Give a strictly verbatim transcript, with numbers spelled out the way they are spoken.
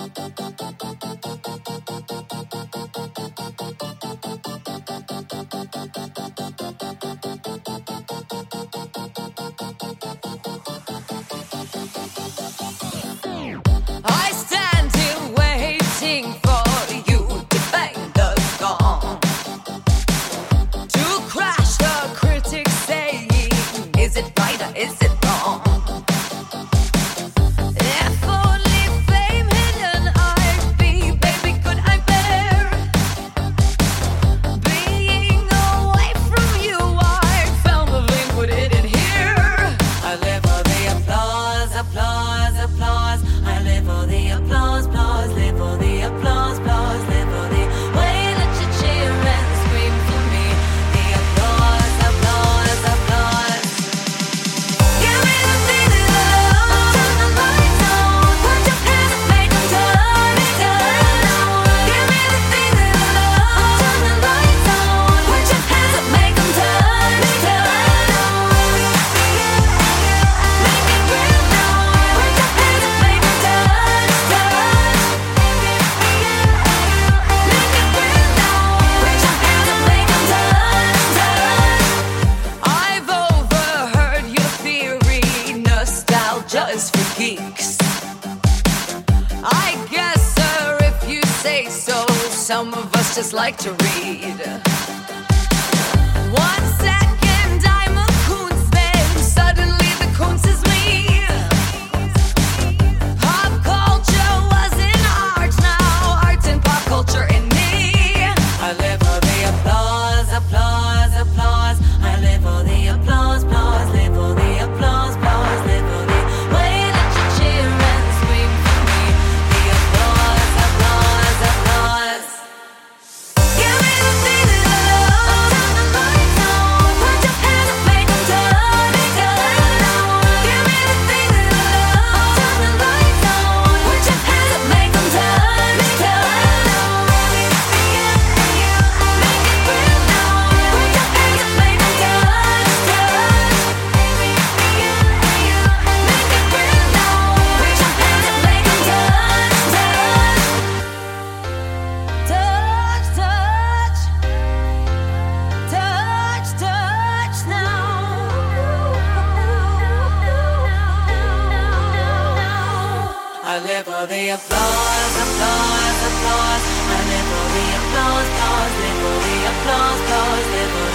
I stand here waiting for you to bang the gong, to crash the critics saying, is it right or is it wrong? If only fame hidden I'd be, baby, could I bear being away from you? I found the link, put it in here. I live for the applause, applause, applause. I live for the applause, applause, live for the applause, applause, live for the way that you cheer and scream for me. The applause, applause, applause. Give me the feeling of love, turn the lights on, put your hands up, make 'em turn, turn on. Give me the feeling of love, turn the lights on, put your hands up, make 'em turn, turn on. Make it real now, put your hands up, make 'em turn, turn. Make it real now, put your hands up, make 'em turn, turn. I've overheard your theory, nostalgia is for geeks. I guess, sir, if you say so, some of us just like to read. One second I'm a coons, then suddenly the coons is me. Pop culture was in art, now art's in pop culture in me. I live for the applause, applause, applause. I live for the applause, applause, live for the applause, applause, live for the way that you cheer and scream for me. The applause, applause, applause. Give me the feeling of love, turn the lights on, put your hands up, make 'em turn, turn on. Give me the feeling of love, turn the lights on, put your hands up, make 'em turn, turn on. Make it real now, put your hands up, make 'em turn, turn. Make it real now, put your hands up, make 'em turn, turn. Touch, touch, touch, touch now. I live for the applause, applause, applause. I live for the applause, applause, live for the applause, applause, live for